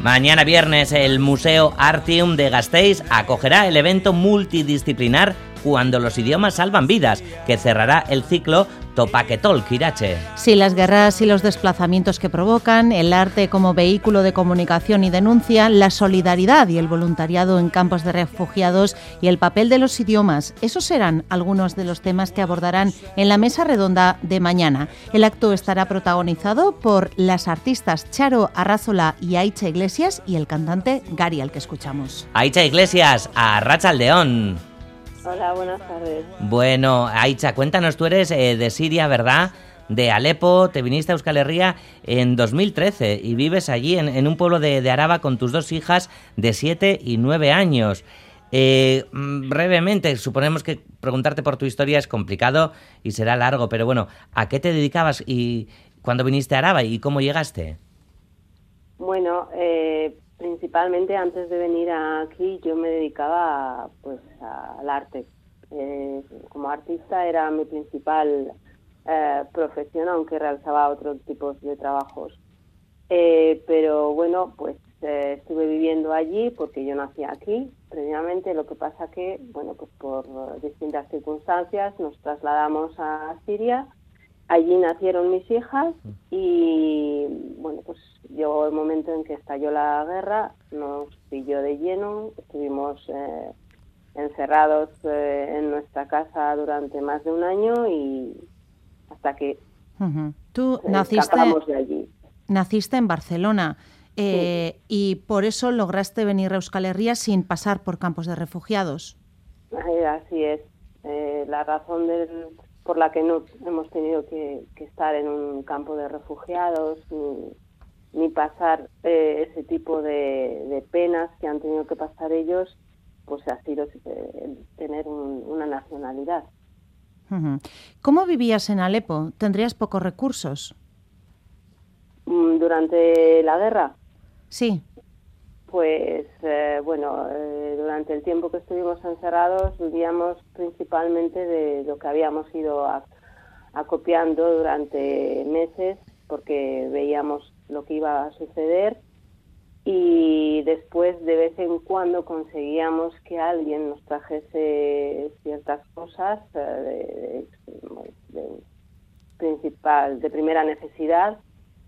Mañana viernes el Museo Artium de Gasteiz acogerá el evento multidisciplinar Cuando los idiomas salvan vidas, que cerrará el ciclo Topaketol Kirache. Sí, las guerras y los desplazamientos que provocan, el arte como vehículo de comunicación y denuncia, la solidaridad y el voluntariado en campos de refugiados y el papel de los idiomas. Esos serán algunos de los temas que abordarán en la mesa redonda de mañana. El acto estará protagonizado por las artistas Charo Arrazola y Aicha Iglesias y el cantante Gari, al que escuchamos. Aicha Iglesias, Arratsaldeon. Hola, buenas tardes. Bueno, Aicha, cuéntanos, tú eres de Siria, ¿verdad? De Alepo, te viniste a Euskal Herria en 2013 y vives allí en un pueblo de Araba con tus dos hijas de 7 y 9 años. Brevemente, suponemos que preguntarte por tu historia es complicado y será largo, pero bueno, ¿a qué te dedicabas y cuándo viniste a Araba y cómo llegaste? Bueno, principalmente antes de venir aquí yo me dedicaba pues al arte. Como artista era mi principal profesión, aunque realizaba otros tipos de trabajos. Pero bueno, pues estuve viviendo allí porque yo nací aquí previamente. Lo que pasa que, bueno, pues por distintas circunstancias nos trasladamos a Siria. Allí nacieron mis hijas y, bueno, pues llegó el momento en que estalló la guerra, nos pilló de lleno, estuvimos encerrados en nuestra casa durante más de un año y hasta que Tú escapamos de allí. Naciste en Barcelona Sí. y por eso lograste venir a Euskal Herria sin pasar por campos de refugiados. Así es. La razón por la que no hemos tenido que estar en un campo de refugiados ni pasar ese tipo de penas que han tenido que pasar ellos, pues ha sido tener una nacionalidad. ¿Cómo vivías en Alepo? ¿Tendrías pocos recursos? Durante la guerra, Sí. pues durante el tiempo que estuvimos encerrados vivíamos principalmente de lo que habíamos ido acopiando durante meses, porque veíamos lo que iba a suceder y después de vez en cuando conseguíamos que alguien nos trajese ciertas cosas de primera necesidad,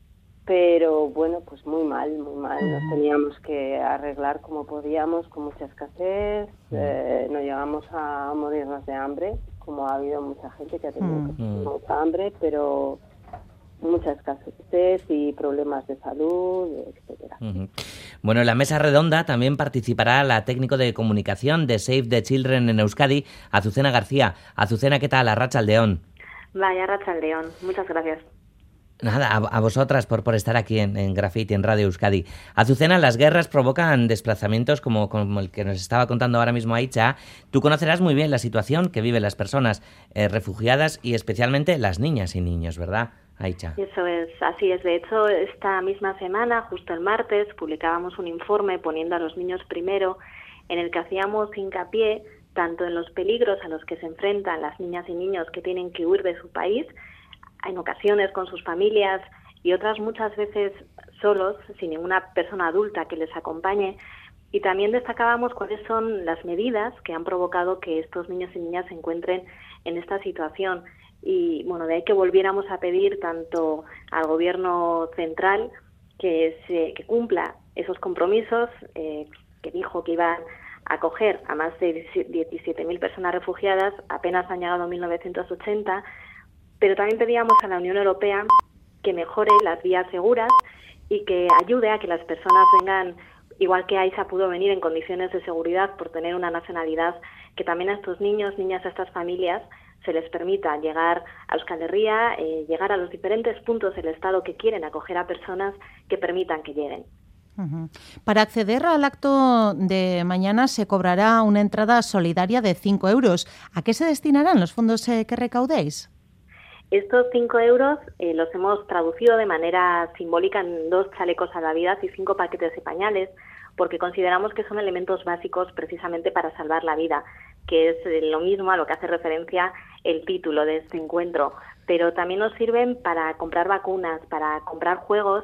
pero bueno, pues muy mal. Nos teníamos que arreglar como podíamos, con mucha escasez, no llegamos a morirnos de hambre, como ha habido mucha gente que ha tenido que tener mucha hambre, pero mucha escasez y problemas de salud, etcétera. Bueno, en la mesa redonda también participará la técnico de comunicación de Save the Children en Euskadi, Azucena García. Azucena, ¿qué tal? Arratsaldeon. Vaya, Arratsaldeon. Muchas gracias. Nada, a vosotras por estar aquí en Graffiti, en Radio Euskadi. Azucena, las guerras provocan desplazamientos como el que nos estaba contando ahora mismo Aicha. Tú conocerás muy bien la situación que viven las personas refugiadas y especialmente las niñas y niños, ¿verdad, Aicha? Eso es, así es. De hecho, esta misma semana, justo el martes, publicábamos un informe poniendo a los niños primero, en el que hacíamos hincapié tanto en los peligros a los que se enfrentan las niñas y niños que tienen que huir de su país, en ocasiones con sus familias y otras muchas veces solos, sin ninguna persona adulta que les acompañe. Y también destacábamos cuáles son las medidas que han provocado que estos niños y niñas se encuentren en esta situación. Y bueno, de ahí que volviéramos a pedir tanto al gobierno central que cumpla esos compromisos, que dijo que iban a acoger a más de 17.000 personas refugiadas, apenas han llegado en 1980, pero también pedíamos a la Unión Europea que mejore las vías seguras y que ayude a que las personas vengan, igual que Aicha pudo venir en condiciones de seguridad por tener una nacionalidad, que también a estos niños, niñas, a estas familias se les permita llegar a Euskal Herria, llegar a los diferentes puntos del Estado que quieren acoger a personas que permitan que lleguen. Para acceder al acto de mañana se cobrará una entrada solidaria de 5 euros. ¿A qué se destinarán los fondos que recaudéis? Estos 5 euros los hemos traducido de manera simbólica en 2 chalecos salvavidas y 5 paquetes de pañales, porque consideramos que son elementos básicos precisamente para salvar la vida, que es lo mismo a lo que hace referencia el título de este encuentro. Pero también nos sirven para comprar vacunas, para comprar juegos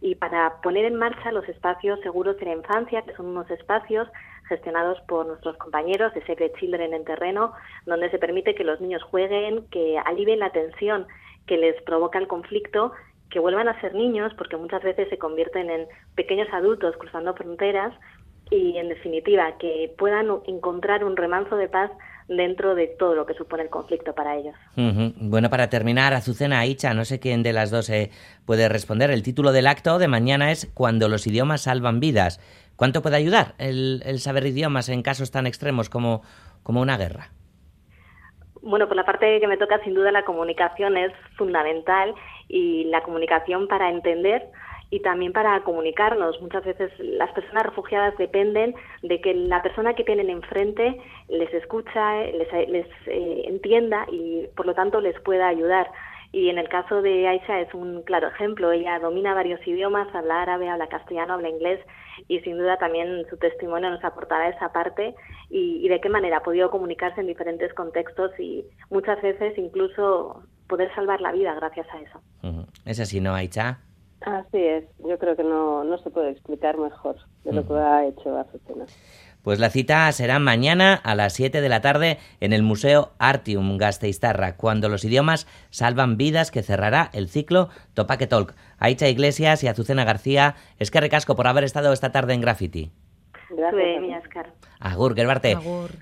y para poner en marcha los espacios seguros de la infancia, que son unos espacios gestionados por nuestros compañeros de Save the Children en terreno, donde se permite que los niños jueguen, que alivien la tensión que les provoca el conflicto, que vuelvan a ser niños, porque muchas veces se convierten en pequeños adultos cruzando fronteras, y en definitiva que puedan encontrar un remanso de paz dentro de todo lo que supone el conflicto para ellos. Bueno, para terminar, Azucena, Aicha, no sé quién de las dos puede responder. El título del acto de mañana es Cuando los idiomas salvan vidas. ¿Cuánto puede ayudar el saber idiomas en casos tan extremos como una guerra? Bueno, por la parte que me toca, sin duda la comunicación es fundamental, y la comunicación para entender y también para comunicarnos. Muchas veces las personas refugiadas dependen de que la persona que tienen enfrente les escucha, les entienda y por lo tanto les pueda ayudar. Y en el caso de Aisha es un claro ejemplo. Ella domina varios idiomas, habla árabe, habla castellano, habla inglés, y sin duda también su testimonio nos aportará esa parte y de qué manera ha podido comunicarse en diferentes contextos y muchas veces incluso poder salvar la vida gracias a eso. ¿Es así, no, Aicha? Así es, yo creo que no se puede explicar mejor de lo que ha hecho Azucena. Pues la cita será mañana a las 7 de la tarde en el Museo Artium Gasteiztarra, Cuando los idiomas salvan vidas, que cerrará el ciclo Topake Talk. Aicha Iglesias y Azucena García, eskerrik asko por haber estado esta tarde en Graffiti. Gracias. Zuei, Askar. Agur, gerbarte. Agur.